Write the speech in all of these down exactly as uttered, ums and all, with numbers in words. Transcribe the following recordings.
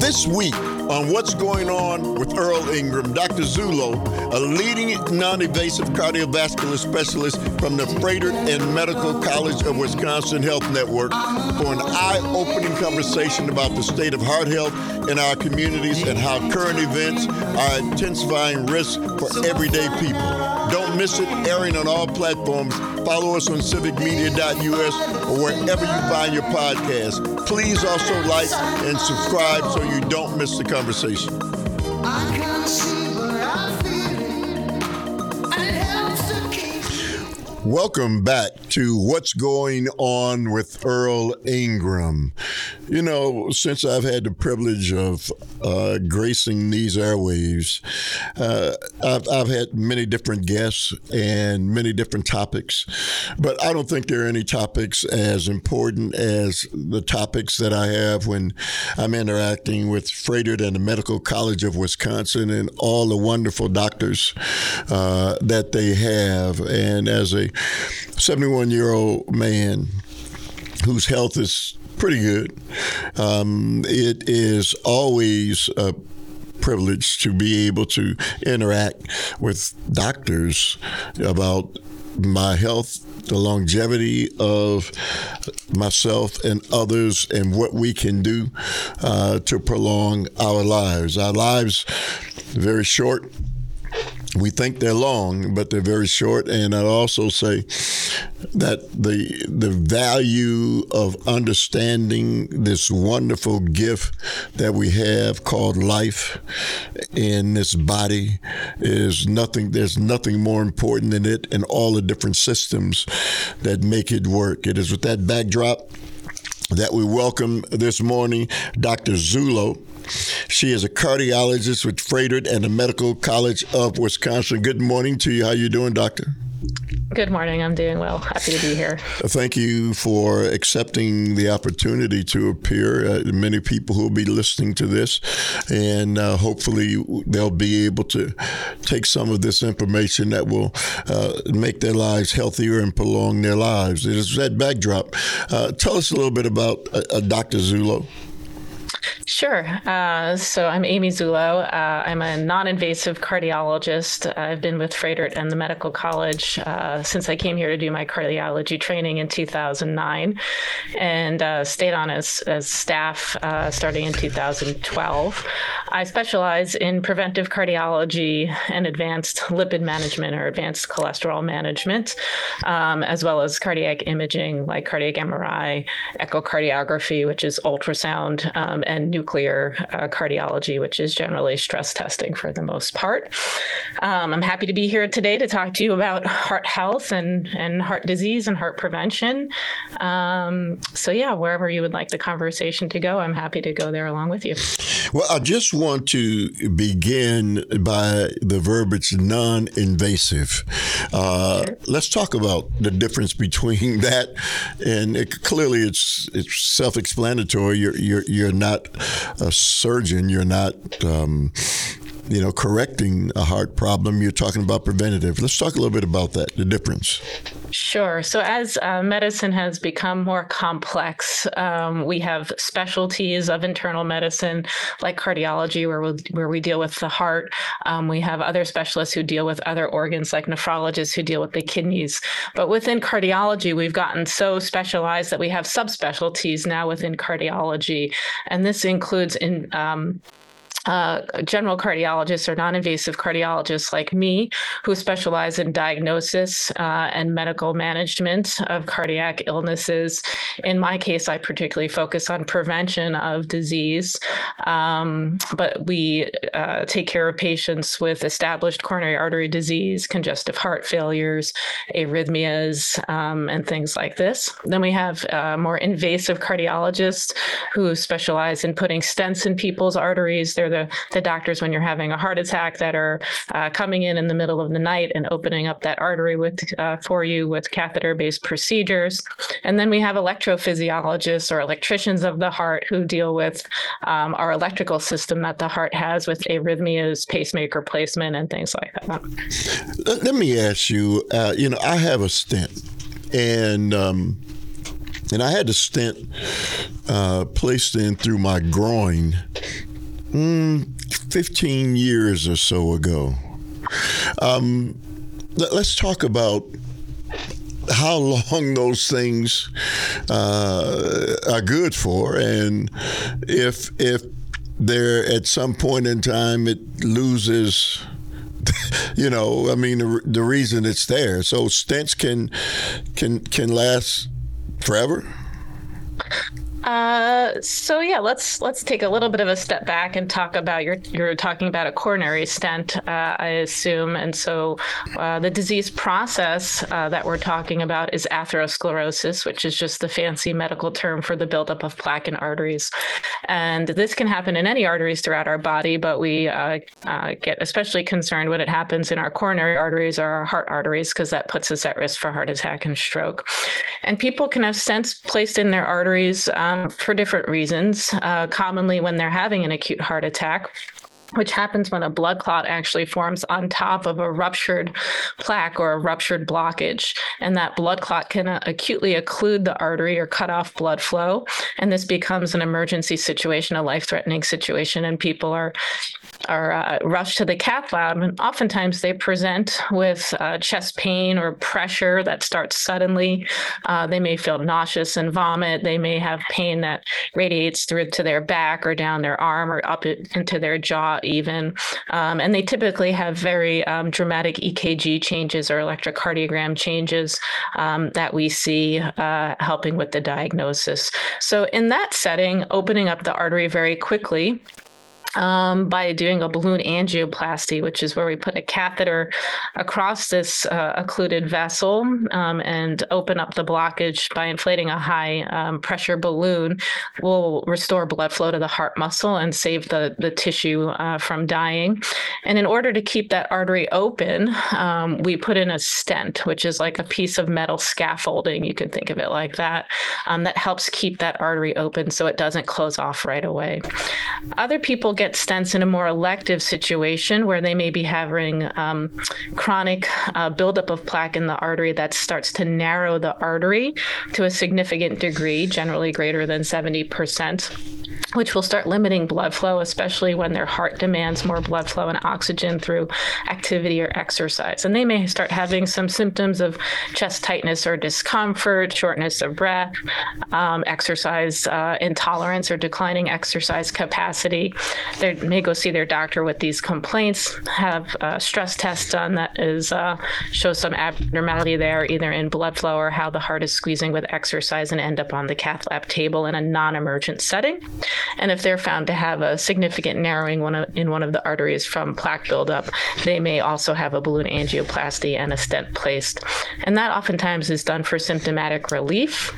This week on What's Going On with Earl Ingram, Doctor Zullo, a leading non-invasive cardiovascular specialist from the Froedtert and Medical College of Wisconsin Health Network, for an eye-opening conversation about the state of heart health in our communities and how current events are intensifying risks for everyday people. Don't miss it, airing on all platforms. Follow us on civic media dot U S or wherever you find your podcast. Please also like and subscribe so you don't miss the conversation. I can't see, but I feel it. And it helps to keep. Welcome back to What's Going On with Earl Ingram. You know, since I've had the privilege of uh, gracing these airwaves, uh, I've, I've had many different guests and many different topics, but I don't think there are any topics as important as the topics that I have when I'm interacting with Froedtert and the Medical College of Wisconsin and all the wonderful doctors uh, that they have. And as a seventy-one-year-old man whose health is pretty good, um, it is always a privilege to be able to interact with doctors about my health, the longevity of myself and others, and what we can do uh, to prolong our lives. Our lives are very short. We think they're long, but they're very short. And I'd also say that the the value of understanding this wonderful gift that we have called life in this body is nothing. There's nothing more important than it and all the different systems that make it work. It is with that backdrop that we welcome this morning Doctor Zullo. She is a cardiologist with Froedtert and the Medical College of Wisconsin. Good morning to you. How you doing, doctor? Good morning. I'm doing well. Happy to be here. Thank you for accepting the opportunity to appear. Uh, many people who will be listening to this, and uh, hopefully they'll be able to take some of this information that will uh, make their lives healthier and prolong their lives. It is that backdrop. Uh, tell us a little bit about uh, uh, Doctor Zullo. Sure. Uh, so I'm Amy Zullo. Uh, I'm a non-invasive cardiologist. I've been with Froedtert and the Medical College uh, since I came here to do my cardiology training in two thousand nine, and uh, stayed on as, as staff uh, starting in two thousand twelve. I specialize in preventive cardiology and advanced lipid management or advanced cholesterol management, um, as well as cardiac imaging like cardiac M R I, echocardiography, which is ultrasound, um, and nuclear uh, cardiology, which is generally stress testing for the most part. Um, I'm happy to be here today to talk to you about heart health and, and heart disease and heart prevention. Um, so yeah, wherever you would like the conversation to go, I'm happy to go there along with you. Well, I just want to begin by the verbiage non-invasive. Uh, sure. Let's talk about the difference between that, and it, clearly it's it's self-explanatory. You're you're you're not a surgeon. You're not um, you know correcting a heart problem. You're talking about preventative. Let's talk a little bit about that, the difference. Sure. So as uh, medicine has become more complex, um, we have specialties of internal medicine like cardiology, where we where we deal with the heart. Um, we have other specialists who deal with other organs, like nephrologists who deal with the kidneys. But within cardiology, we've gotten so specialized that we have subspecialties now within cardiology, and this includes in um, Uh, general cardiologists or non-invasive cardiologists like me, who specialize in diagnosis uh, and medical management of cardiac illnesses. In my case, I particularly focus on prevention of disease, um, but we uh, take care of patients with established coronary artery disease, congestive heart failures, arrhythmias, um, and things like this. Then we have uh, more invasive cardiologists who specialize in putting stents in people's arteries. They're the, the doctors when you're having a heart attack that are uh, coming in in the middle of the night and opening up that artery with uh, for you with catheter-based procedures. And then we have electrophysiologists or electricians of the heart who deal with um, our electrical system that the heart has with arrhythmias, pacemaker placement, and things like that. Let me ask you, uh, you know, I have a stent, and um, and I had the stent uh, placed in through my groin mm, fifteen years or so ago. Um, let, let's talk about how long those things uh, are good for, and if if there at some point in time it loses, you know, I mean the, the reason it's there. So stents can can can last forever. Uh, so yeah, let's let's take a little bit of a step back and talk about you're you're talking about a coronary stent, uh, I assume, and so uh, the disease process uh, that we're talking about is atherosclerosis, which is just the fancy medical term for the buildup of plaque in arteries, and this can happen in any arteries throughout our body, but we uh, uh, get especially concerned when it happens in our coronary arteries or our heart arteries because that puts us at risk for heart attack and stroke. And people can have stents placed in their arteries um, for different reasons, uh, commonly when they're having an acute heart attack, which happens when a blood clot actually forms on top of a ruptured plaque or a ruptured blockage. And that blood clot can uh, acutely occlude the artery or cut off blood flow. And this becomes an emergency situation, a life-threatening situation, and people are are uh, rushed to the cath lab. And oftentimes they present with uh, chest pain or pressure that starts suddenly. Uh, they may feel nauseous and vomit. They may have pain that radiates through to their back or down their arm or up it, into their jaw even. Um, and they typically have very um, dramatic E K G changes or electrocardiogram changes um, that we see uh, helping with the diagnosis. So in that setting, opening up the artery very quickly Um, by doing a balloon angioplasty, which is where we put a catheter across this uh, occluded vessel um, and open up the blockage by inflating a high um, pressure balloon, will restore blood flow to the heart muscle and save the, the tissue uh, from dying. And in order to keep that artery open, um, we put in a stent, which is like a piece of metal scaffolding. You could think of it like that. Um, that helps keep that artery open so it doesn't close off right away. Other people get stents in a more elective situation where they may be having um, chronic uh, buildup of plaque in the artery that starts to narrow the artery to a significant degree, generally greater than seventy percent. Which will start limiting blood flow, especially when their heart demands more blood flow and oxygen through activity or exercise. And they may start having some symptoms of chest tightness or discomfort, shortness of breath, um, exercise uh, intolerance or declining exercise capacity. They may go see their doctor with these complaints, have a stress test done that is uh, shows some abnormality there, either in blood flow or how the heart is squeezing with exercise, and end up on the cath lab table in a non-emergent setting. And if they're found to have a significant narrowing one of, in one of the arteries from plaque buildup, they may also have a balloon angioplasty and a stent placed. And that oftentimes is done for symptomatic relief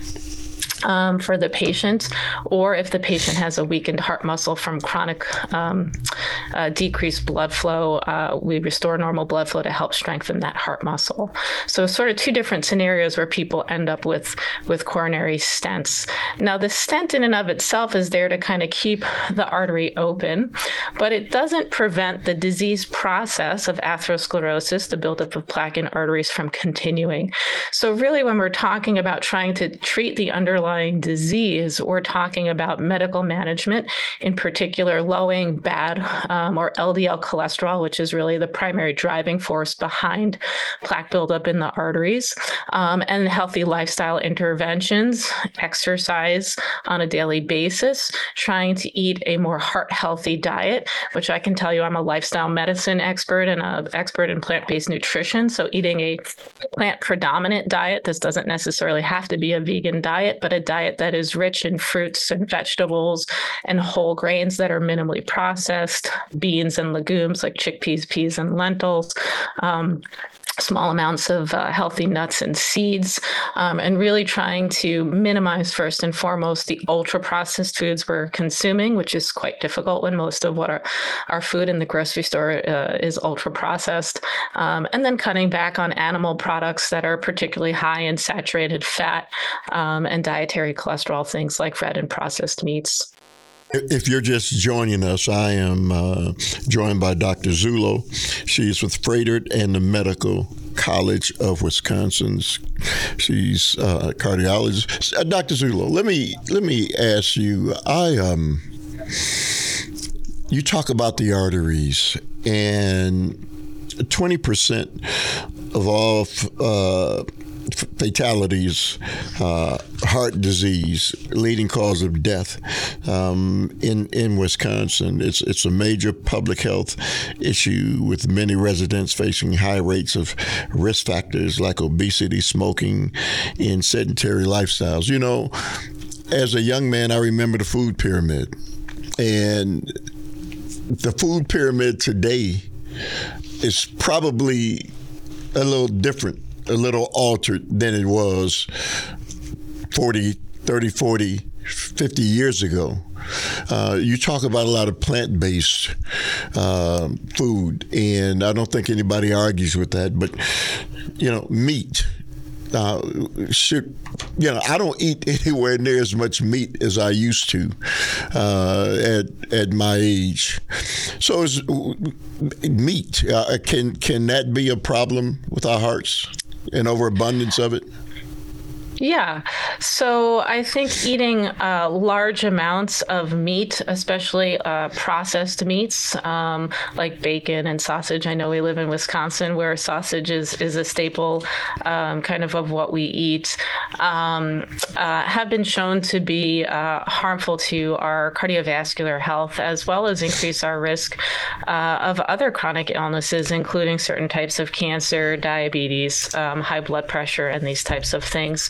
Um, for the patient, or if the patient has a weakened heart muscle from chronic um, uh, decreased blood flow, uh, we restore normal blood flow to help strengthen that heart muscle. So sort of two different scenarios where people end up with, with coronary stents. Now, the stent in and of itself is there to kind of keep the artery open, but it doesn't prevent the disease process of atherosclerosis, the buildup of plaque in arteries, from continuing. So really, when we're talking about trying to treat the underlying disease, we're talking about medical management, in particular lowering bad um, or L D L cholesterol, which is really the primary driving force behind plaque buildup in the arteries, um, and healthy lifestyle interventions, exercise on a daily basis, trying to eat a more heart-healthy diet, which I can tell you I'm a lifestyle medicine expert and an expert in plant-based nutrition. So eating a plant-predominant diet, this doesn't necessarily have to be a vegan diet, but a diet that is rich in fruits and vegetables and whole grains that are minimally processed, beans and legumes like chickpeas, peas, and lentils, um, small amounts of uh, healthy nuts and seeds, um, and really trying to minimize, first and foremost, the ultra-processed foods we're consuming, which is quite difficult when most of what our, our food in the grocery store uh, is ultra-processed, um, and then cutting back on animal products that are particularly high in saturated fat um, and dietary cholesterol, things like red and processed meats. If you're just joining us, I am uh, joined by Doctor Zullo. She's with Froedtert and the Medical College of Wisconsin. She's uh, a cardiologist. Uh, Doctor Zullo, let me let me ask you. I um you talk about the arteries, and twenty percent of all uh, fatalities, uh, heart disease, leading cause of death um, in in Wisconsin. It's it's a major public health issue with many residents facing high rates of risk factors like obesity, smoking, and sedentary lifestyles. You know, as a young man, I remember the food pyramid, and the food pyramid today is probably a little different, a little altered than it was forty, thirty, forty, fifty years ago. Uh, you talk about a lot of plant-based uh, food, and I don't think anybody argues with that, but, you know, meat. Uh, should, you know, I don't eat anywhere near as much meat as I used to uh, at at my age. So is meat, uh, can can that be a problem with our hearts, an overabundance of it? Yeah. So I think eating uh, large amounts of meat, especially uh, processed meats um, like bacon and sausage. I know we live in Wisconsin where sausage is, is a staple um, kind of of what we eat, um, uh, have been shown to be uh, harmful to our cardiovascular health, as well as increase our risk uh, of other chronic illnesses, including certain types of cancer, diabetes, um, high blood pressure, and these types of things.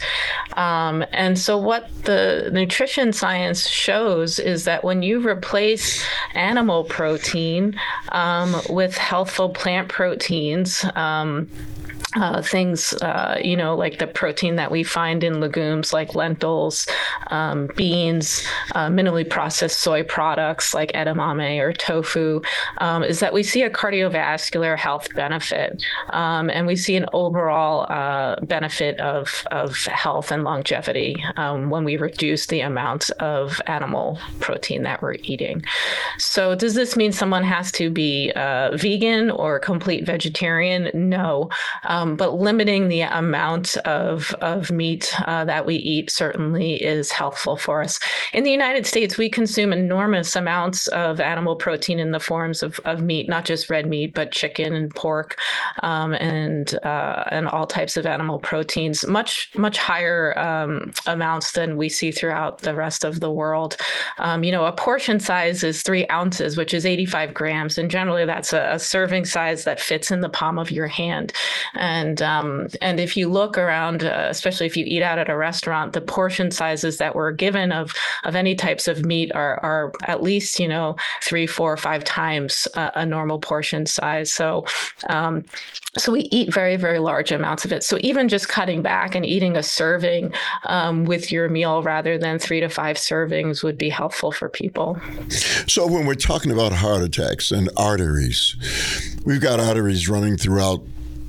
Um, and so what the nutrition science shows is that when you replace animal protein um, with healthful plant proteins, um, Uh, things, uh, you know, like the protein that we find in legumes like lentils, um, beans, uh, minimally processed soy products like edamame or tofu, um, is that we see a cardiovascular health benefit. Um, and we see an overall uh, benefit of, of health and longevity um, when we reduce the amount of animal protein that we're eating. So does this mean someone has to be uh, vegan or complete vegetarian? No. Um, Um, but limiting the amount of, of meat uh, that we eat certainly is helpful for us. In the United States, we consume enormous amounts of animal protein in the forms of, of meat, not just red meat, but chicken and pork um, and uh, and all types of animal proteins, much, much higher um, amounts than we see throughout the rest of the world. Um, you know, a portion size is three ounces, which is eighty-five grams. And generally, that's a, a serving size that fits in the palm of your hand. And um, and if you look around, uh, especially if you eat out at a restaurant, the portion sizes that we're given of of any types of meat are are at least, you know, three, four, five times uh, a normal portion size. So um, so we eat very, very large amounts of it. So even just cutting back and eating a serving um, with your meal rather than three to five servings would be helpful for people. So when we're talking about heart attacks and arteries, we've got arteries running throughout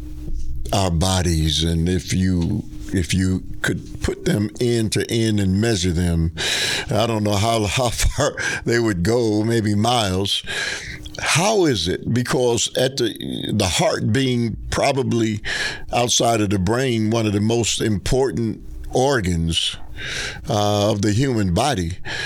our bodies, and if you if you could put them end to end and measure them, I don't know how how far they would go, maybe miles. How is it? Because at the the heart being probably outside of the brain, one of the most important organs uh, of the human body.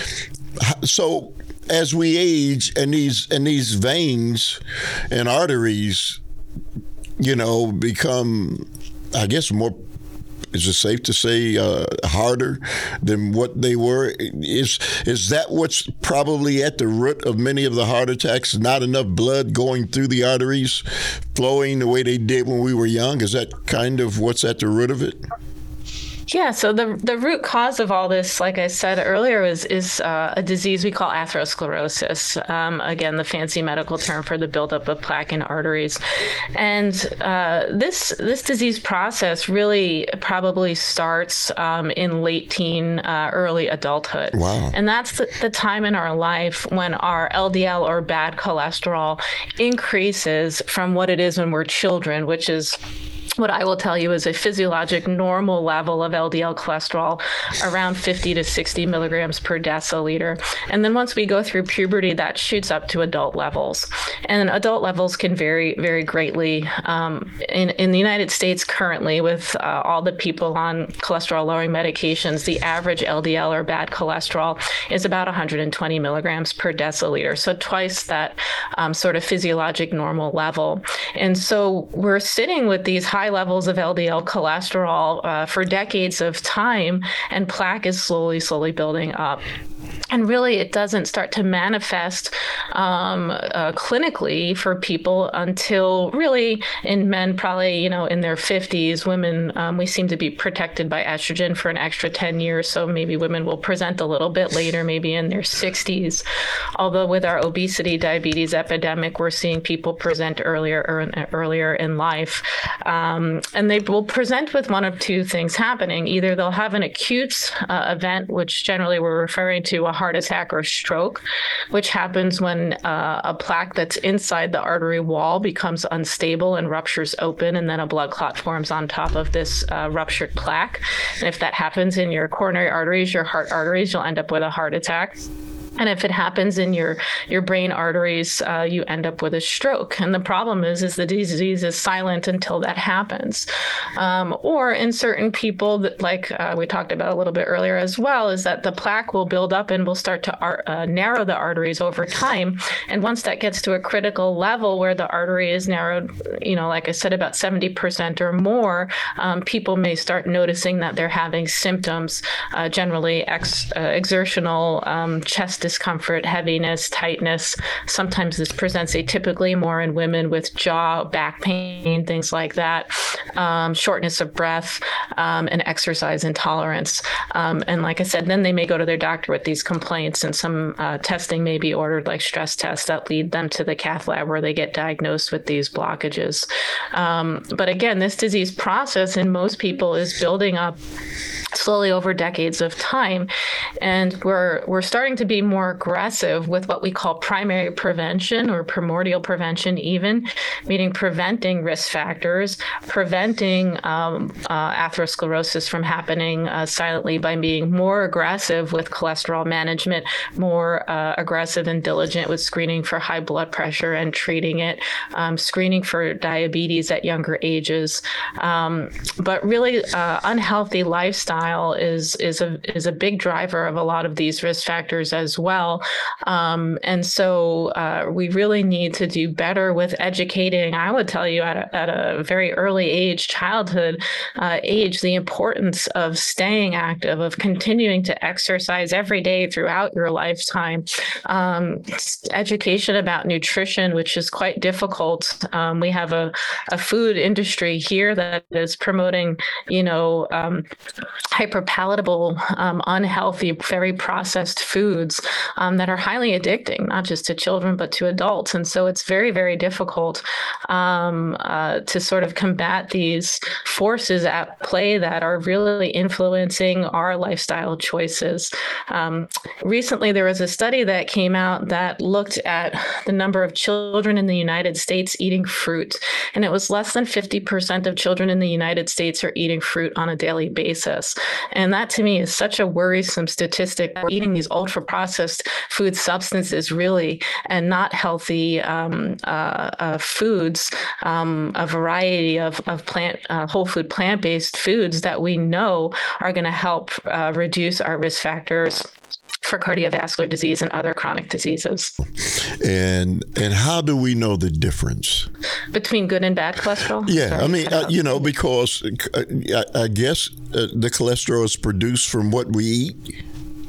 So as we age, and these and these veins and arteries, you know, become, I guess, more, is it safe to say, uh, harder than what they were? Is is that what's probably at the root of many of the heart attacks? Not enough blood going through the arteries, flowing the way they did when we were young? Is that kind of what's at the root of it? Yeah, so the the root cause of all this, like I said earlier, is is uh, a disease we call atherosclerosis. Um, again, the fancy medical term for the buildup of plaque in arteries. And uh, this this disease process really probably starts um, in late teen, uh, early adulthood. Wow. And that's the, the time in our life when our L D L or bad cholesterol increases from what it is when we're children, which is what I will tell you is a physiologic normal level of L D L cholesterol around fifty to sixty milligrams per deciliter. And then once we go through puberty, that shoots up to adult levels. And adult levels can vary very greatly. Um, in, in the United States currently, with uh, all the people on cholesterol-lowering medications, the average L D L or bad cholesterol is about one hundred twenty milligrams per deciliter. So twice that um, sort of physiologic normal level. And so we're sitting with these high levels of L D L cholesterol uh, for decades of time, and plaque is slowly, slowly building up. And really, it doesn't start to manifest um, uh, clinically for people until really in men, probably, you know, in their fifties. Women, um, we seem to be protected by estrogen for an extra ten years. So maybe women will present a little bit later, maybe in their sixties. Although with our obesity, diabetes epidemic, we're seeing people present earlier er, earlier in life. Um, and they will present with one of two things happening. Either they'll have an acute uh, event, which generally we're referring to a heart attack or stroke, which happens when uh, a plaque that's inside the artery wall becomes unstable and ruptures open, and then a blood clot forms on top of this uh, ruptured plaque. And if that happens in your coronary arteries, your heart arteries, you'll end up with a heart attack. And if it happens in your, your brain arteries, uh, you end up with a stroke. And the problem is, is the disease is silent until that happens. Um, or in certain people, that, like uh, we talked about a little bit earlier as well, is that the plaque will build up and will start to ar- uh, narrow the arteries over time. And once that gets to a critical level where the artery is narrowed, you know, like I said, about seventy percent or more, um, people may start noticing that they're having symptoms, uh, generally ex- uh, exertional um, chest discomfort, heaviness, tightness. Sometimes this presents atypically more in women with jaw, back pain, things like that, um, shortness of breath, um, and exercise intolerance. Um, and like I said, then they may go to their doctor with these complaints, and some uh, testing may be ordered, like stress tests that lead them to the cath lab where they get diagnosed with these blockages. Um, but again, this disease process in most people is building up slowly over decades of time. And we're we're starting to be more aggressive with what we call primary prevention or primordial prevention even, meaning preventing risk factors, preventing um, uh, atherosclerosis from happening uh, silently by being more aggressive with cholesterol management, more uh, aggressive and diligent with screening for high blood pressure and treating it, um, screening for diabetes at younger ages. Um, but really uh, unhealthy lifestyle is is a is a big driver of a lot of these risk factors as well. Um, and so uh, we really need to do better with educating, I would tell you, at a, at a very early age, childhood uh, age, the importance of staying active, of continuing to exercise every day throughout your lifetime. Um, education about nutrition, which is quite difficult. Um, we have a, a food industry here that is promoting, you know, um, hyperpalatable, um, unhealthy, very processed foods um, that are highly addicting, not just to children, but to adults. And so it's very, very difficult um, uh, to sort of combat these forces at play that are really influencing our lifestyle choices. Um, recently, there was a study that came out that looked at the number of children in the United States eating fruit. And it was less than fifty percent of children in the United States are eating fruit on a daily basis. And that to me is such a worrisome statistic. We're eating these ultra processed food substances really, and not healthy um, uh, uh, foods, um, a variety of, of plant, uh, whole food, plant-based foods that we know are going to help uh, reduce our risk factors for cardiovascular disease and other chronic diseases. And and how do we know the difference between good and bad cholesterol? Yeah, Sorry, I mean, uh, you know, because uh, I, I guess uh, the cholesterol is produced from what we eat.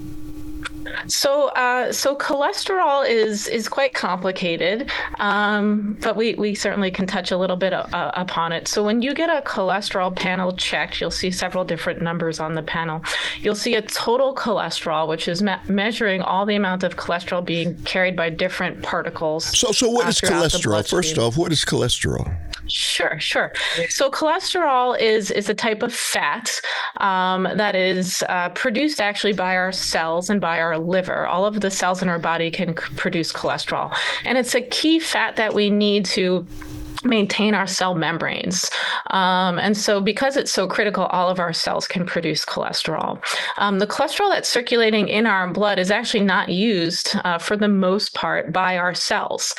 So, uh, so cholesterol is is quite complicated, um, but we, we certainly can touch a little bit uh, upon it. So when you get a cholesterol panel checked, you'll see several different numbers on the panel. You'll see a total cholesterol, which is me- measuring all the amount of cholesterol being carried by different particles. So, so what uh, is cholesterol? First off, what is cholesterol? Sure, sure. So cholesterol is is a type of fat um, that is uh, produced actually by our cells and by our liver. All of the cells in our body can c- produce cholesterol. And it's a key fat that we need to maintain our cell membranes. Um, and so because it's so critical, all of our cells can produce cholesterol. Um, the cholesterol that's circulating in our blood is actually not used uh, for the most part by our cells.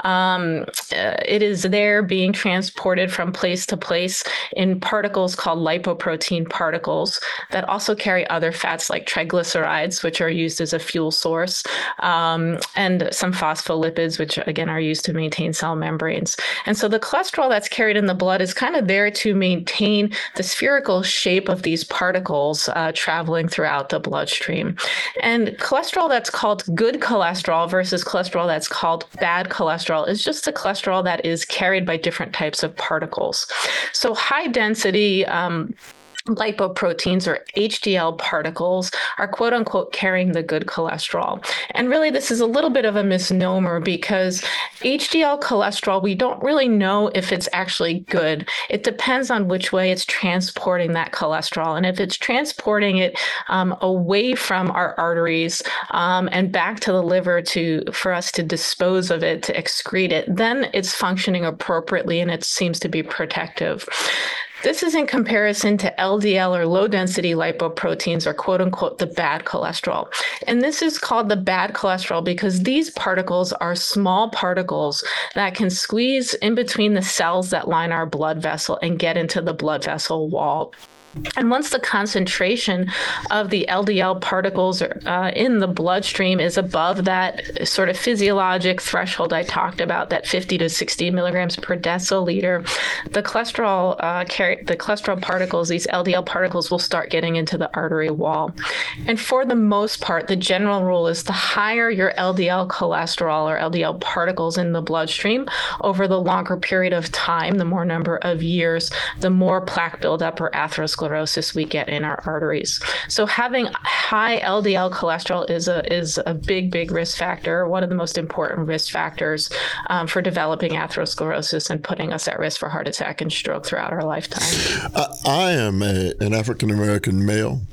Um, uh, it is there being transported from place to place in particles called lipoprotein particles that also carry other fats like triglycerides, which are used as a fuel source, um, and some phospholipids, which again are used to maintain cell membranes. And so the cholesterol that's carried in the blood is kind of there to maintain the spherical shape of these particles uh, traveling throughout the bloodstream. And cholesterol that's called good cholesterol versus cholesterol that's called bad cholesterol is just the cholesterol that is carried by different types of particles. So high density um, lipoproteins or H D L particles are quote unquote carrying the good cholesterol. And really, this is a little bit of a misnomer because H D L cholesterol, we don't really know if it's actually good. It depends on which way it's transporting that cholesterol. And if it's transporting it um, away from our arteries um, and back to the liver to for us to dispose of it, to excrete it, then it's functioning appropriately and it seems to be protective. This is in comparison to L D L or low density lipoproteins or quote unquote the bad cholesterol. And this is called the bad cholesterol because these particles are small particles that can squeeze in between the cells that line our blood vessel and get into the blood vessel wall. And once the concentration of the L D L particles uh, in the bloodstream is above that sort of physiologic threshold I talked about, that fifty to sixty milligrams per deciliter, the cholesterol uh, carry, the cholesterol particles, these L D L particles, will start getting into the artery wall. And for the most part, the general rule is the higher your L D L cholesterol or L D L particles in the bloodstream over the longer period of time, the more number of years, the more plaque buildup or atherosclerosis sclerosis we get in our arteries. So having high L D L cholesterol is a is a big, big risk factor, one of the most important risk factors um, for developing atherosclerosis and putting us at risk for heart attack and stroke throughout our lifetime. I, I am a, an African-American male.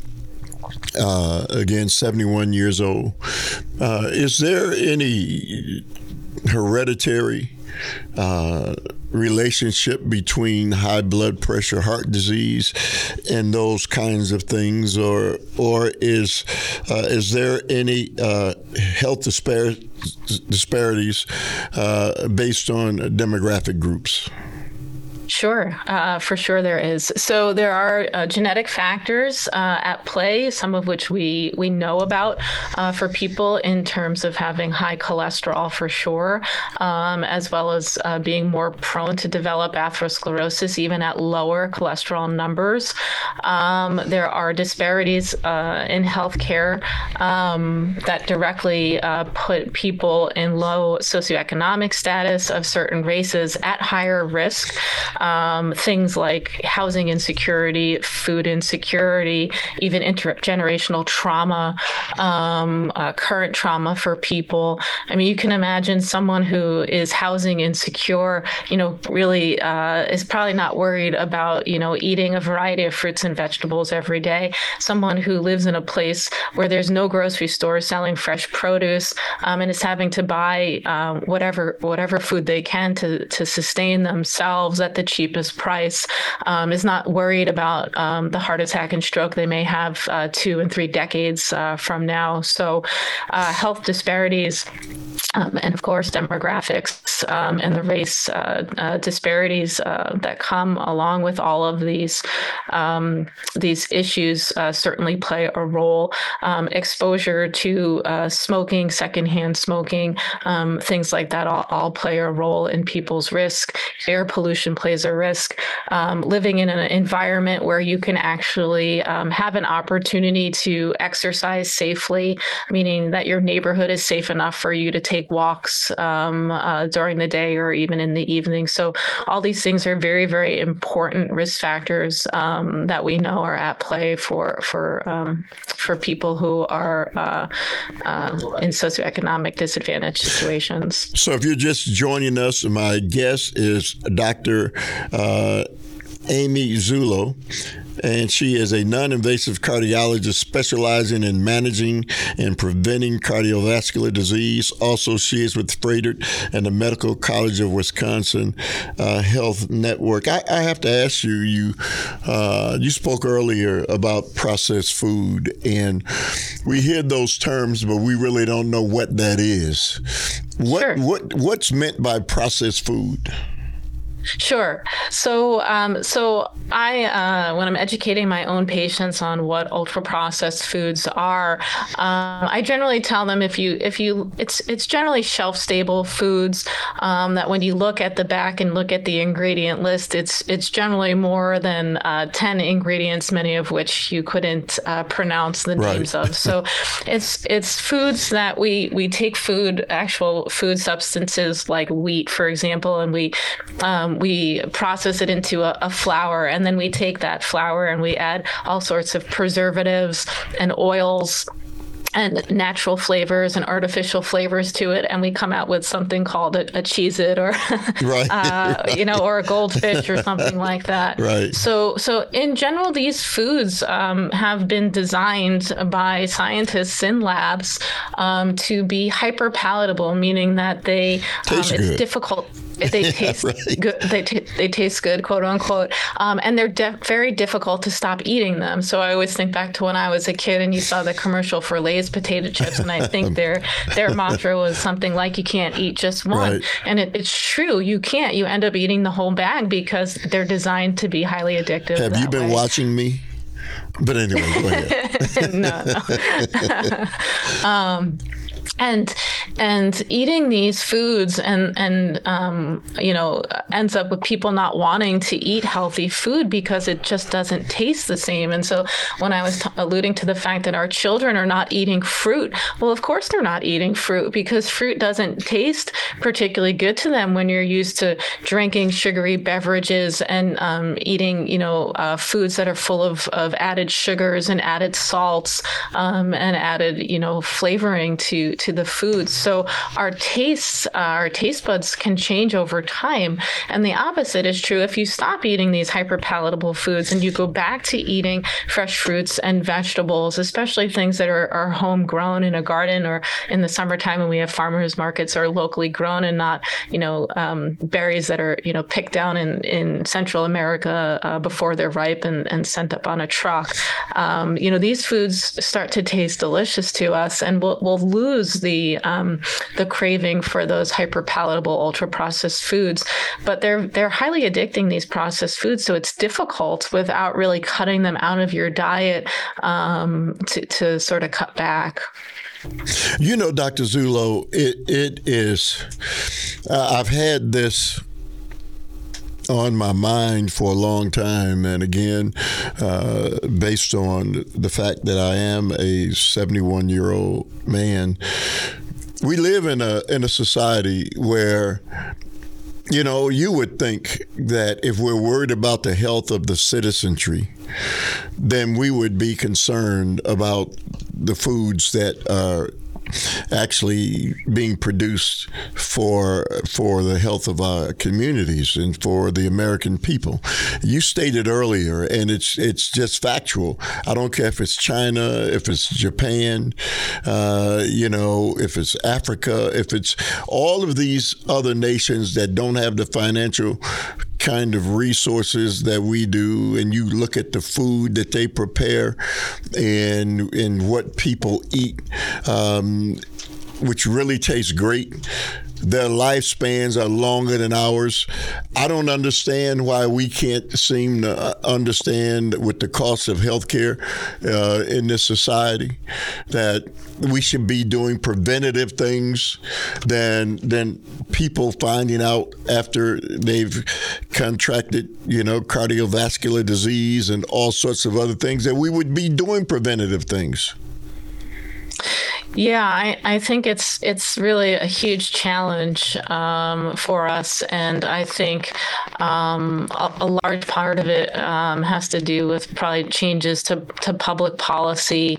Uh, again, seventy-one years old. Uh, is there any hereditary uh, relationship between high blood pressure, heart disease, and those kinds of things, or or is uh, is there any uh, health dispar- disparities uh, based on demographic groups? Sure, uh, for sure there is. So there are uh, genetic factors uh, at play, some of which we we know about uh, for people in terms of having high cholesterol for sure, um, as well as uh, being more prone to develop atherosclerosis even at lower cholesterol numbers. Um, there are disparities uh, in healthcare um, that directly uh, put people in low socioeconomic status of certain races at higher risk. Um, things like housing insecurity, food insecurity, even intergenerational trauma, um, uh, current trauma for people. I mean, you can imagine someone who is housing insecure, you know, really uh, is probably not worried about, you know, eating a variety of fruits and vegetables every day. Someone who lives in a place where there's no grocery store selling fresh produce um, and is having to buy um, whatever whatever food they can to, to sustain themselves at the cheapest price, um, is not worried about um, the heart attack and stroke they may have uh, two and three decades uh, from now. So uh, health disparities um, and of course demographics um, and the race uh, uh, disparities uh, that come along with all of these um, these issues uh, certainly play a role. Um, exposure to uh, smoking, secondhand smoking, um, things like that all, all play a role in people's risk. Air pollution plays a risk. Um, living in an environment where you can actually um, have an opportunity to exercise safely, meaning that your neighborhood is safe enough for you to take walks um, uh, during the day or even in the evening. So all these things are very, very important risk factors um, that we know are at play for for um, for people who are uh, uh, in socioeconomic disadvantaged situations. So if you're just joining us, my guest is Doctor Uh, Amy Zullo. and she is a non-invasive cardiologist specializing in managing and preventing cardiovascular disease. Also, she is with Froedtert and the Medical College of Wisconsin uh, Health Network. I, I have to ask you, you, uh, you spoke earlier about processed food, and we hear those terms, but we really don't know what that is. What, Sure. what, what's meant by processed food? Sure. So, um, so I, uh, when I'm educating my own patients on what ultra processed foods are, um, I generally tell them if you, if you, it's, it's generally shelf stable foods, um, that when you look at the back and look at the ingredient list, it's, it's generally more than, uh, ten ingredients, many of which you couldn't, uh, pronounce the Right. names of. So it's, it's foods that we, we take food, actual food substances like wheat, for example, and we, um, we process it into a, a flour, and then we take that flour and we add all sorts of preservatives and oils and natural flavors and artificial flavors to it, and we come out with something called a, a Cheez-It or, Right. uh, you know, or a goldfish or something like that. Right. So, so in general, these foods um, have been designed by scientists in labs um, to be hyper palatable, meaning that they um, Taste it's good. difficult. They Yeah, taste right. good. They t- they taste good, quote unquote, um, and they're de- very difficult to stop eating them. So I always think back to when I was a kid and you saw the commercial for Lay's potato chips, and I think their their mantra was something like "you can't eat just one," Right. and it, it's true. You can't. You end up eating the whole bag because they're designed to be highly addictive. Have you that been way. watching me? But anyway, go ahead. no, no. um, and and eating these foods and and um, you know ends up with people not wanting to eat healthy food because it just doesn't taste the same. And so when I was t- alluding to the fact that our children are not eating fruit, well, of course they're not eating fruit because fruit doesn't taste particularly good to them when you're used to drinking sugary beverages and um, eating you know uh, foods that are full of, of added sugars and added salts um, and added you know flavoring to to the foods. So our tastes, uh, our taste buds can change over time. And the opposite is true if you stop eating these hyper palatable foods and you go back to eating fresh fruits and vegetables, especially things that are, are homegrown in a garden or in the summertime when we have farmers markets are locally grown and not, you know, um, berries that are, you know, picked down in, in Central America uh, before they're ripe and, and sent up on a truck. Um, you know, these foods start to taste delicious to us, and we'll, we'll lose the um, the craving for those hyper palatable ultra processed foods, but they're they're highly addicting, these processed foods. So it's difficult without really cutting them out of your diet um, to to sort of cut back. You know, Doctor Zullo, it it is. Uh, I've had this on my mind for a long time, and again, uh, based on the fact that I am a seventy-one-year-old man, we live in a in a society where, you know, you would think that if we're worried about the health of the citizenry, then we would be concerned about the foods that are actually being produced for for the health of our communities and for the American people. You stated earlier, and it's it's just factual. I don't care if it's China, if it's Japan, uh, you know, if it's Africa, if it's all of these other nations that don't have the financial kind of resources that we do, and you look at the food that they prepare and and what people eat, um, which really tastes great. Their lifespans are longer than ours. I don't understand why we can't seem to understand with the cost of healthcare uh, in this society that we should be doing preventative things than than people finding out after they've contracted, you know, cardiovascular disease and all sorts of other things, that we would be doing preventative things. Yeah, I, I think it's it's really a huge challenge um, for us, and I think um, a, a large part of it um, has to do with probably changes to, to public policy,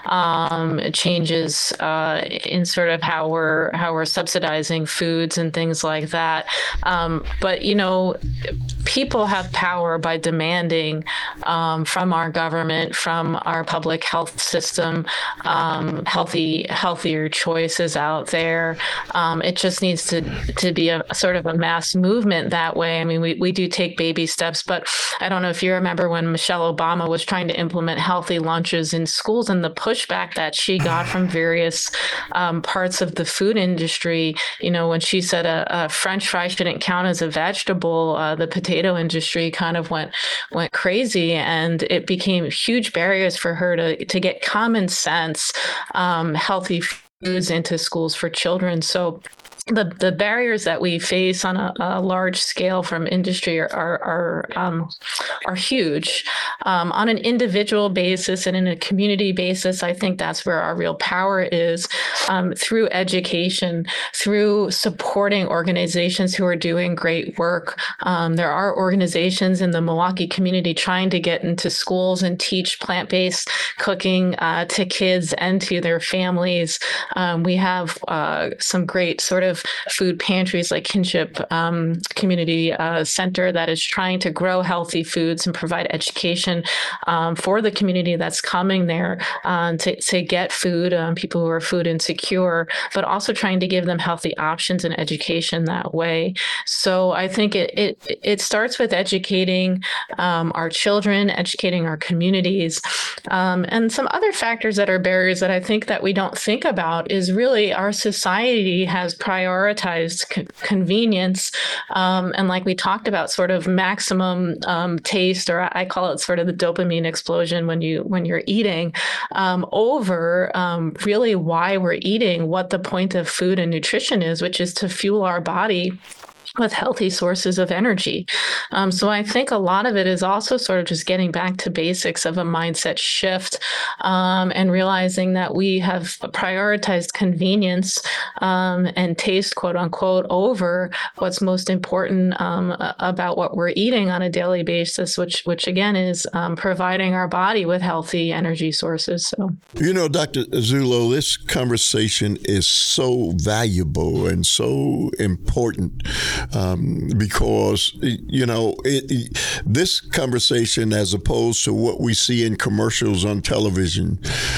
um, changes uh, in sort of how we're how we're subsidizing foods and things like that. Um, but you know, people have power by demanding um, from our government, from our public health system, um, healthy, healthier choices out there. Um, it just needs to to be a, a sort of a mass movement that way. I mean, we, we do take baby steps, but I don't know if you remember when Michelle Obama was trying to implement healthy lunches in schools and the pushback that she got from various um, parts of the food industry. You know, when she said a, a French fry shouldn't count as a vegetable, uh, the potato industry kind of went went crazy, and it became huge barriers for her to to get common sense, um, healthy foods into schools for children. So the the barriers that we face on a, a large scale from industry are are are, um, are huge. Um, on an individual basis and in a community basis, I think that's where our real power is, um, through education, through supporting organizations who are doing great work. Um, there are organizations in the Milwaukee community trying to get into schools and teach plant-based cooking uh, to kids and to their families. Um, we have uh, some great sort of food pantries like Kinship um, Community uh, Center that is trying to grow healthy foods and provide education um, for the community that's coming there uh, to, to get food, um, people who are food insecure, but also trying to give them healthy options and education that way. So I think it it, it starts with educating um, our children, educating our communities, um, and some other factors that are barriers that I think that we don't think about is really our society has prioritized prioritized co- convenience, um, and like we talked about, sort of maximum um, taste, or I call it sort of the dopamine explosion when you when you're eating, um, over um, really why we're eating, what the point of food and nutrition is, which is to fuel our body with healthy sources of energy. Um, so I think a lot of it is also sort of just getting back to basics of a mindset shift, um, and realizing that we have prioritized convenience um, and taste, quote unquote, over what's most important um, about what we're eating on a daily basis, which, which again is um, providing our body with healthy energy sources. So, you know, Doctor Zullo, this conversation is so valuable and so important. Um, because, you know, it, it, this conversation, as opposed to what we see in commercials on television,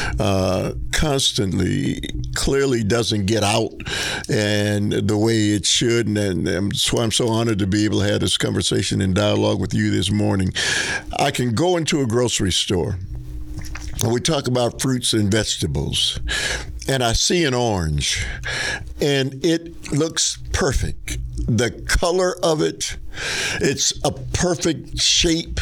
uh, constantly clearly doesn't get out and the way it should. And, and that's why I'm so honored to be able to have this conversation and dialogue with you this morning. I can go into a grocery store and we talk about fruits and vegetables, and I see an orange, and it looks perfect. The color of it, it's a perfect shape.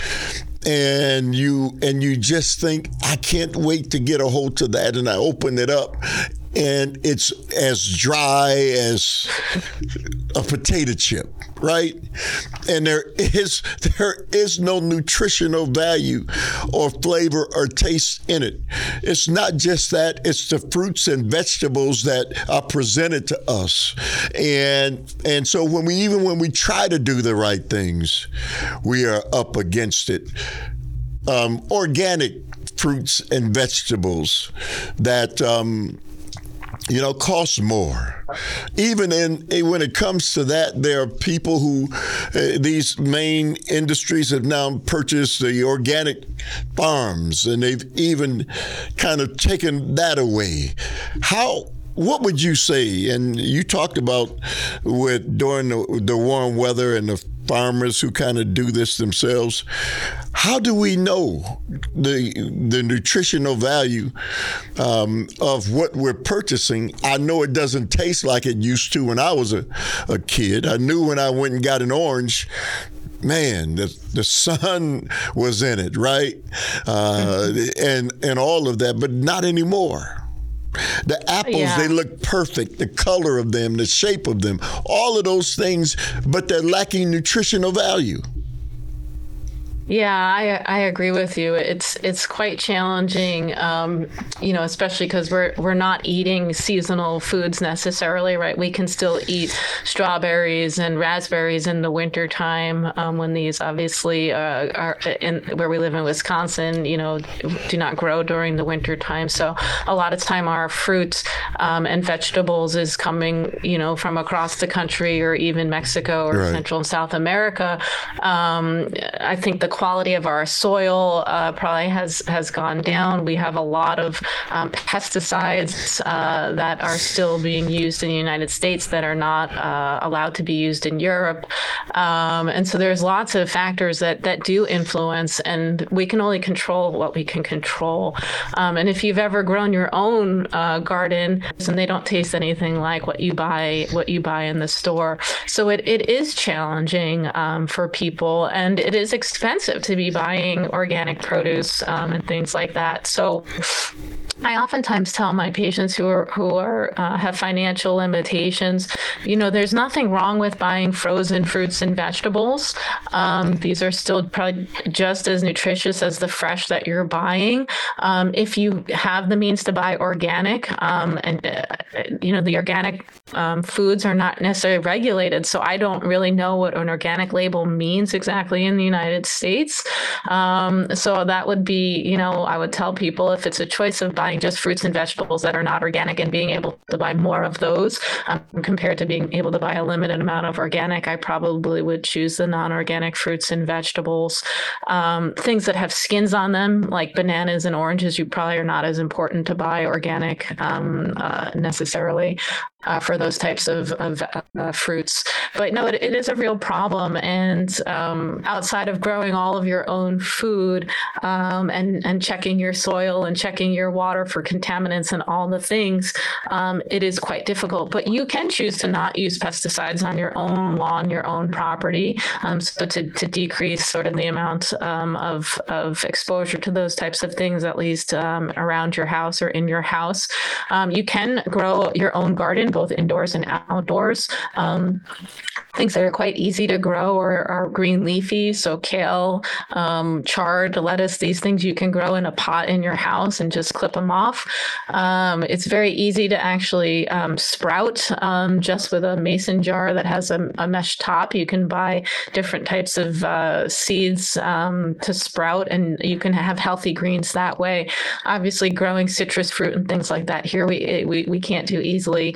And you and you just think, I can't wait to get a hold of that. And I open it up, and it's as dry as a potato chip, right? And there is there is no nutritional value or flavor or taste in it. It's not just that, it's the fruits and vegetables that are presented to us. And and so when we even when we try to do the right things, we are up against it. Um, organic fruits and vegetables that um, you know, cost more. Even in when it comes to that, there are people who, uh, these main industries have now purchased the organic farms, and they've even kind of taken that away. How? What would you say? And you talked about with during the, the warm weather and the farmers who kind of do this themselves. How do we know the the nutritional value um, of what we're purchasing? I know it doesn't taste like it used to when I was a, a kid. I knew when I went and got an orange, man, the, the sun was in it, right? Uh, and and all of that, but not anymore. The apples, yeah. They look perfect, the color of them, the shape of them, all of those things, but they're lacking nutritional value. Yeah, I I agree with you. It's it's quite challenging, um, you know, especially because we're we're not eating seasonal foods necessarily, right? We can still eat strawberries and raspberries in the wintertime, um, when these obviously uh, are in where we live in Wisconsin, you know, do not grow during the winter time. So a lot of time our fruits um, and vegetables is coming, you know, from across the country or even Mexico or Right. Central and South America. Um, I think the quality of our soil uh, probably has has gone down. We have a lot of um, pesticides uh, that are still being used in the United States that are not uh, allowed to be used in Europe, um, and so there's lots of factors that that do influence, and we can only control what we can control. Um, and if you've ever grown your own uh, garden, and they don't taste anything like what you buy what you buy in the store, so it, it is challenging um, for people, and it is expensive to be buying organic produce um, and things like that. So I oftentimes tell my patients who are who are uh, have financial limitations, you know, there's nothing wrong with buying frozen fruits and vegetables. Um, these are still probably just as nutritious as the fresh that you're buying. Um, if you have the means to buy organic, um, and uh, you know, the organic um, foods are not necessarily regulated, so I don't really know what an organic label means exactly in the United States. Um, so that would be, you know, I would tell people if it's a choice of buying just fruits and vegetables that are not organic and being able to buy more of those um, compared to being able to buy a limited amount of organic, I probably would choose the non-organic fruits and vegetables. Um, things that have skins on them, like bananas and oranges, you probably are not as important to buy organic um, uh, necessarily. Uh, for those types of, of uh, fruits. But no, it, it is a real problem. And um, outside of growing all of your own food um, and, and checking your soil and checking your water for contaminants and all the things, um, it is quite difficult. But you can choose to not use pesticides on your own lawn, your own property, um, so to, to decrease sort of the amount um, of, of exposure to those types of things, at least um, around your house or in your house. Um, you can grow your own garden, both indoors and outdoors. Um, things that are quite easy to grow are, are green leafy, so kale, um, chard, lettuce, these things you can grow in a pot in your house and just clip them off. Um, it's very easy to actually um, sprout um, just with a mason jar that has a, a mesh top. You can buy different types of uh, seeds um, to sprout, and you can have healthy greens that way. Obviously, growing citrus fruit and things like that here we we, we can't do easily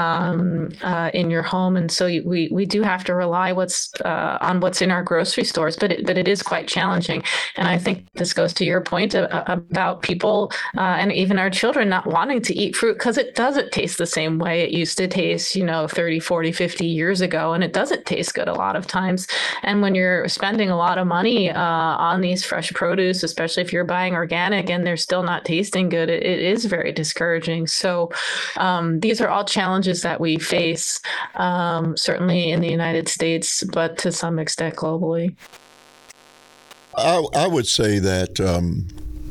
um, uh, in your home, and so we we do have to rely what's uh, on what's in our grocery stores, but it, but it is quite challenging. And I think this goes to your point about people uh, and even our children not wanting to eat fruit because it doesn't taste the same way it used to taste, you know, thirty, forty, fifty years ago, and it doesn't taste good a lot of times. And when you're spending a lot of money uh, on these fresh produce, especially if you're buying organic and they're still not tasting good, it, it is very discouraging. So um, these are all challenges that we face, um, certainly in the United States, but to some extent globally. I, I would say that um,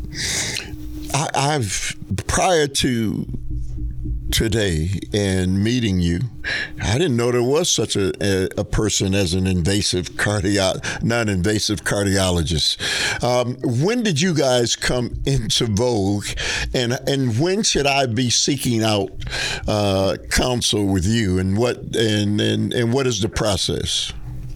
I, I've, prior to today and meeting you, I didn't know there was such a, a, a person as an invasive cardio, non-invasive cardiologist. Um, when did you guys come into vogue, and and when should I be seeking out uh, counsel with you, and what and, and and what is the process?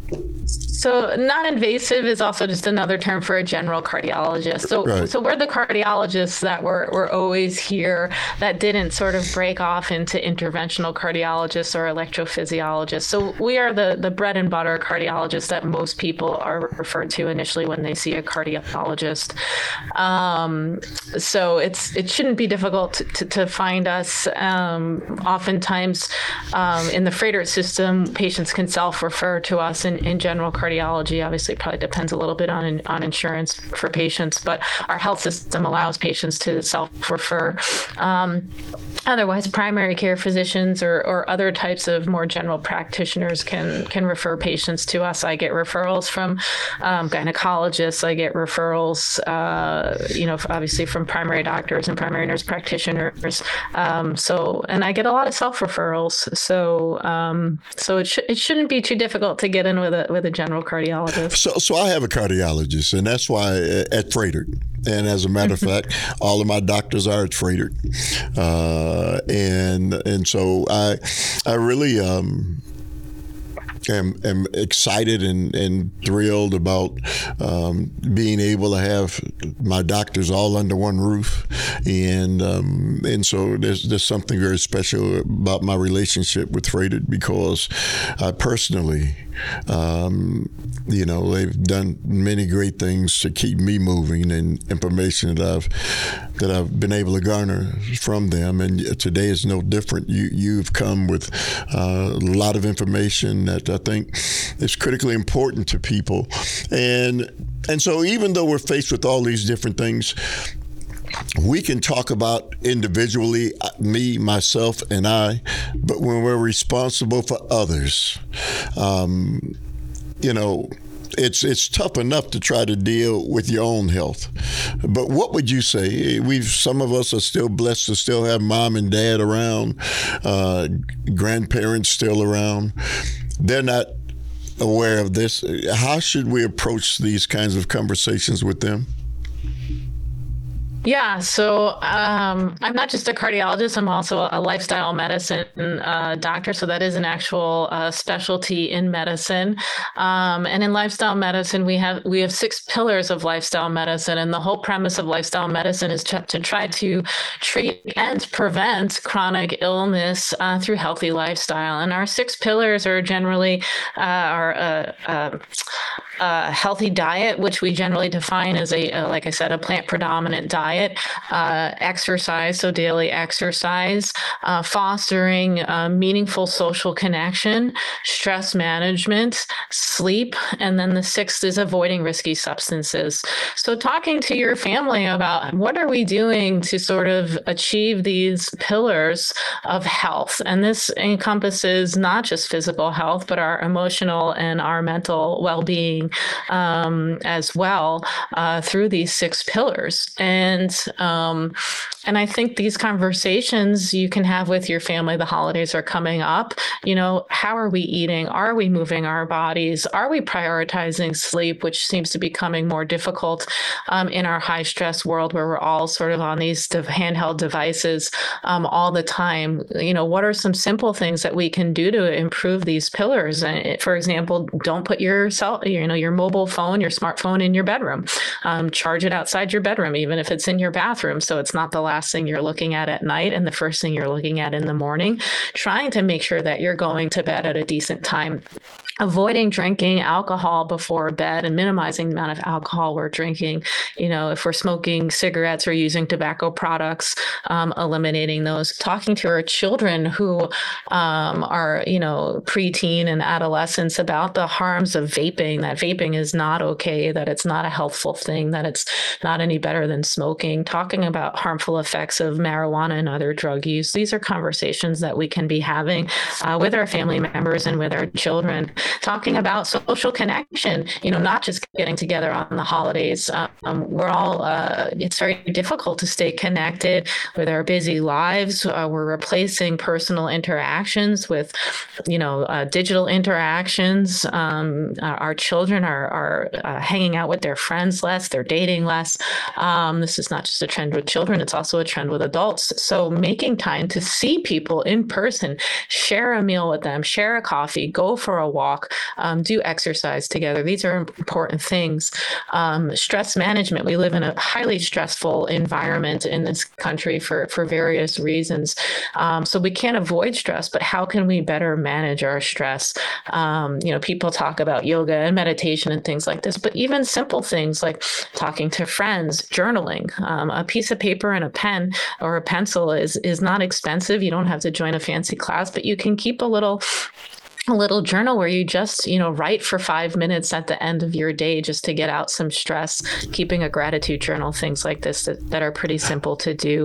So non-invasive is also just another term for a general cardiologist. So right. so we're the cardiologists that were, were always here that didn't sort of break off into interventional cardiologists or electrophysiologists. So we are the, the bread and butter cardiologists that most people are referred to initially when they see a cardiologist. Um, so it's it shouldn't be difficult to, to, to find us. Um, oftentimes um, in the Froedtert system, patients can self-refer to us in, in general cardiology. Cardiology obviously probably depends a little bit on on insurance for patients, but our health system allows patients to self-refer. Um, otherwise, primary care physicians or, or other types of more general practitioners can can refer patients to us. I get referrals from um, gynecologists. I get referrals, uh, you know, obviously from primary doctors and primary nurse practitioners. Um, so, and I get a lot of self-referrals. So, um, so it sh- it shouldn't be too difficult to get in with a with a general general cardiologist. So, so I have a cardiologist, and that's why at Froedtert. And as a matter of fact, all of my doctors are at Froedtert, uh, and and so I I really. Um, Am, am excited and, and thrilled about um, being able to have my doctors all under one roof, and um, and so there's there's something very special about my relationship with Froedtert, because I personally, um, you know, they've done many great things to keep me moving, and information that I've that I've been able to garner from them. And today is no different. You you've come with uh, a lot of information that I think is critically important to people, and and so even though we're faced with all these different things, we can talk about individually, me, myself, and I, but when we're responsible for others, um, you know, it's it's tough enough to try to deal with your own health. But what would you say? We've some of us are still blessed to still have mom and dad around, uh, grandparents still around. They're not aware of this. How should we approach these kinds of conversations with them? Yeah, so um, I'm not just a cardiologist, I'm also a lifestyle medicine uh, doctor. So that is an actual uh, specialty in medicine. Um, and in lifestyle medicine, we have we have six pillars of lifestyle medicine. And the whole premise of lifestyle medicine is to, to try to treat and prevent chronic illness uh, through healthy lifestyle. And our six pillars are generally uh, our uh, uh, uh, healthy diet, which we generally define as a, uh, like I said, a plant predominant diet. Diet, uh, exercise, so daily exercise, uh, fostering uh, meaningful social connection, stress management, sleep, and then the sixth is avoiding risky substances. So talking to your family about what are we doing to sort of achieve these pillars of health. And this encompasses not just physical health, but our emotional and our mental well-being um, as well uh, through these six pillars. And And um, and I think these conversations you can have with your family. The holidays are coming up. You know, how are we eating? Are we moving our bodies? Are we prioritizing sleep, which seems to be becoming more difficult um, in our high stress world where we're all sort of on these handheld devices um, all the time? You know, what are some simple things that we can do to improve these pillars? And for example, don't put your cell, you know, your mobile phone, your smartphone in your bedroom. Um, charge it outside your bedroom, even if it's in your bathroom, so it's not the last thing you're looking at at night and the first thing you're looking at in the morning. Trying to make sure that you're going to bed at a decent time. Avoiding drinking alcohol before bed and minimizing the amount of alcohol we're drinking. You know, if we're smoking cigarettes or using tobacco products, um, eliminating those. Talking to our children who um, are, you know, preteen and adolescents about the harms of vaping, that vaping is not okay, that it's not a healthful thing, that it's not any better than smoking. Talking about harmful effects of marijuana and other drug use. These are conversations that we can be having uh, with our family members and with our children. Talking about social connection, you know, not just getting together on the holidays. Um, we're all, uh, it's very difficult to stay connected with our busy lives. Uh, we're replacing personal interactions with, you know, uh, digital interactions. Um, our, our children are, are uh, hanging out with their friends less, they're dating less. Um, this is not just a trend with children, it's also a trend with adults. So making time to see people in person, share a meal with them, share a coffee, go for a walk, Um, do exercise together. These are important things. Um, stress management. We live in a highly stressful environment in this country for, for various reasons. Um, so we can't avoid stress, but how can we better manage our stress? Um, you know, people talk about yoga and meditation and things like this, but even simple things like talking to friends, journaling, um, a piece of paper and a pen or a pencil is, is not expensive. You don't have to join a fancy class, but you can keep a little a little journal where you just, you know, write for five minutes at the end of your day just to get out some stress, keeping a gratitude journal, things like this that, that are pretty simple to do.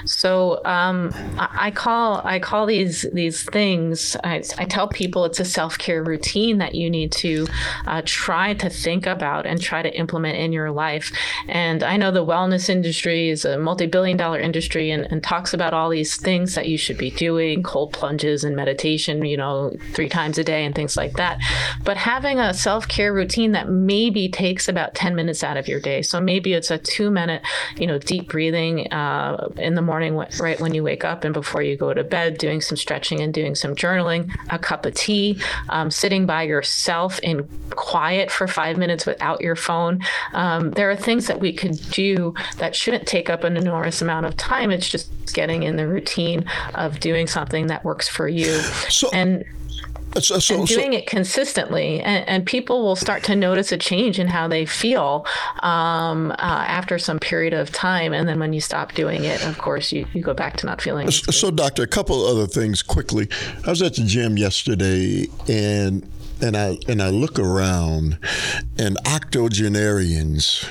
So um, I, I call I call these these things, I, I tell people it's a self-care routine that you need to uh, try to think about and try to implement in your life. And I know the wellness industry is a multi-billion dollar industry and, and talks about all these things that you should be doing, cold plunges and meditation, you know, three times times a day and things like that. But having a self-care routine that maybe takes about ten minutes out of your day. So maybe it's a two minute, you know, deep breathing uh, in the morning, right when you wake up and before you go to bed, doing some stretching and doing some journaling, a cup of tea, um, sitting by yourself in quiet for five minutes without your phone. Um, there are things that we could do that shouldn't take up an enormous amount of time. It's just getting in the routine of doing something that works for you. So, and so, so, and doing so, it consistently, and, and people will start to notice a change in how they feel um, uh, after some period of time. And then when you stop doing it, of course, you, you go back to not feeling it. So, so, Doctor, a couple other things quickly. I was at the gym yesterday, and and I and I look around, and octogenarians,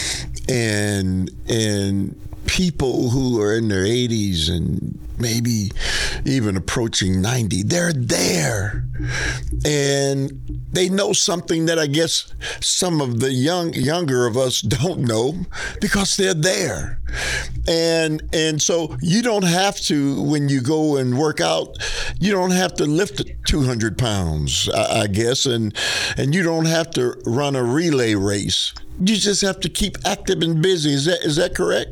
and and people who are in their eighties and maybe even approaching ninety, they're there. And they know something that I guess some of the young younger of us don't know because they're there. And and so you don't have to, when you go and work out, you don't have to lift two hundred pounds, I, I guess, and and you don't have to run a relay race. You just have to keep active and busy. Is that is that correct?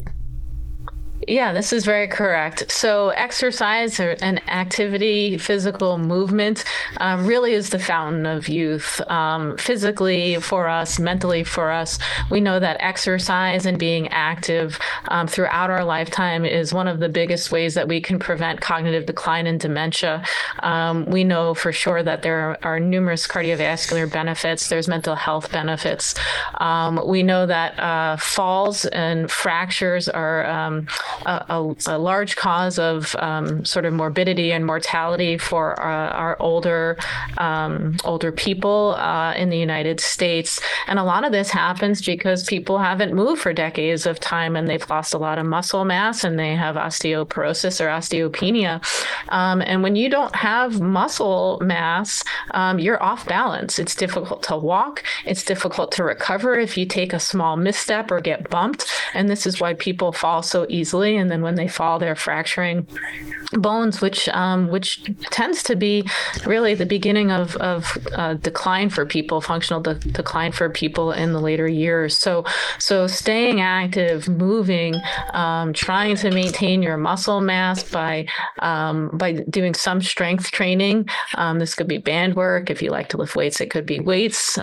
Yeah, this is very correct. So exercise and activity, physical movement, um, really is the fountain of youth. Um, physically for us, mentally for us, we know that exercise and being active um, throughout our lifetime is one of the biggest ways that we can prevent cognitive decline and dementia. Um, we know for sure that there are, are numerous cardiovascular benefits. There's mental health benefits. Um, we know that uh, falls and fractures are um, A, a, a large cause of um, sort of morbidity and mortality for uh, our older um, older people uh, in the United States. And a lot of this happens because people haven't moved for decades of time and they've lost a lot of muscle mass and they have osteoporosis or osteopenia. Um, and when you don't have muscle mass, um, you're off balance. It's difficult to walk. It's difficult to recover if you take a small misstep or get bumped. And this is why people fall so easily. And then when they fall, they're fracturing bones, which um, which tends to be really the beginning of, of uh, decline for people, functional de- decline for people in the later years. So so staying active, moving, um, trying to maintain your muscle mass by um, by doing some strength training. Um, this could be band work. If you like to lift weights, it could be weights.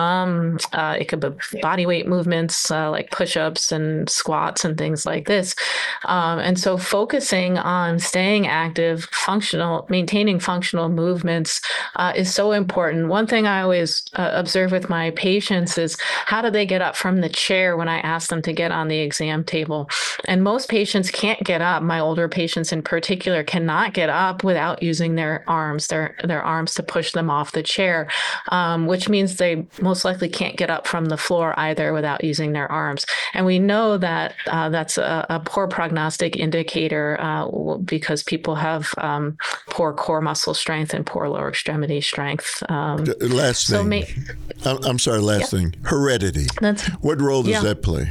Um, uh, it could be body weight movements uh, like push-ups and squats and things like this. Um, and so focusing on staying active, functional, maintaining functional movements uh, is so important. One thing I always uh, observe with my patients is how do they get up from the chair when I ask them to get on the exam table? And most patients can't get up. My older patients in particular cannot get up without using their arms, their, their arms to push them off the chair, um, which means they most likely can't get up from the floor either without using their arms. And we know that uh, that's a, a poor prognostic indicator uh, because people have um, poor core muscle strength and poor lower extremity strength. Um, last so thing. Ma- I'm, I'm sorry, last yeah. thing. Heredity. That's, what role does yeah. that play?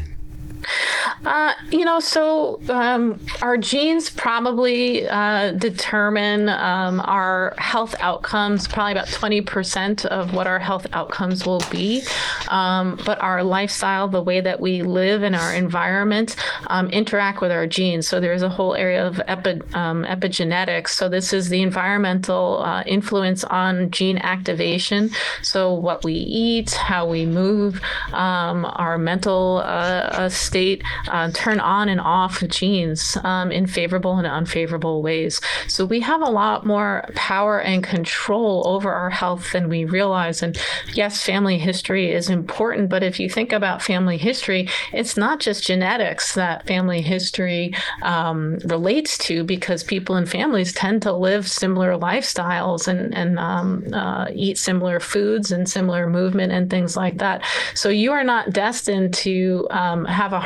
Uh, you know, so um, our genes probably uh, determine um, our health outcomes, probably about twenty percent of what our health outcomes will be. Um, but our lifestyle, the way that we live and our environment um, interact with our genes. So there's a whole area of epi, um, epigenetics. So this is the environmental uh, influence on gene activation. So what we eat, how we move, um, our mental uh, uh, state, Uh, turn on and off genes um, in favorable and unfavorable ways. So we have a lot more power and control over our health than we realize. And yes, family history is important, but if you think about family history, it's not just genetics that family history um, relates to, because people and families tend to live similar lifestyles and, and um, uh, eat similar foods and similar movement and things like that. So you are not destined to um, have a heart attack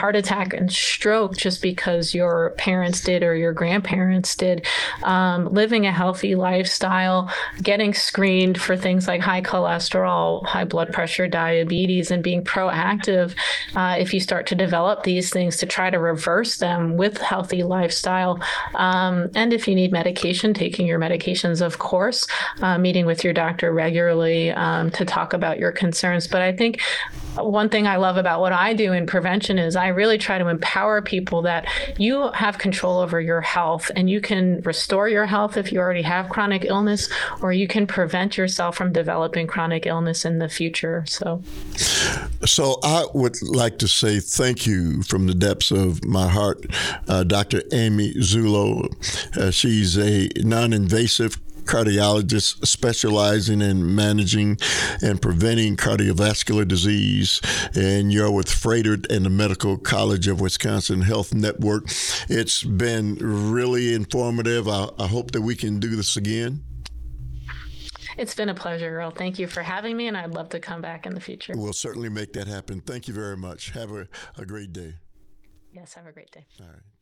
attack and stroke just because your parents did or your grandparents did. Um, living a healthy lifestyle, getting screened for things like high cholesterol, high blood pressure, diabetes, and being proactive uh, if you start to develop these things to try to reverse them with healthy lifestyle. Um, and if you need medication, taking your medications, of course, uh, meeting with your doctor regularly um, to talk about your concerns. But I think one thing I love about what I do in prevention is I really try to empower people that you have control over your health, and you can restore your health if you already have chronic illness, or you can prevent yourself from developing chronic illness in the future. So, so I would like to say thank you from the depths of my heart, uh, Doctor Amy Zullo. Uh, she's a non-invasive cardiologist specializing in managing and preventing cardiovascular disease, and you're with Froedtert and the Medical College of Wisconsin Health Network. It's been really informative. I, I hope that we can do this again. It's been a pleasure, Earl. Thank you for having me, and I'd love to come back in the future. We'll certainly make that happen. Thank you very much. Have a, a great day. Yes, have a great day. All right.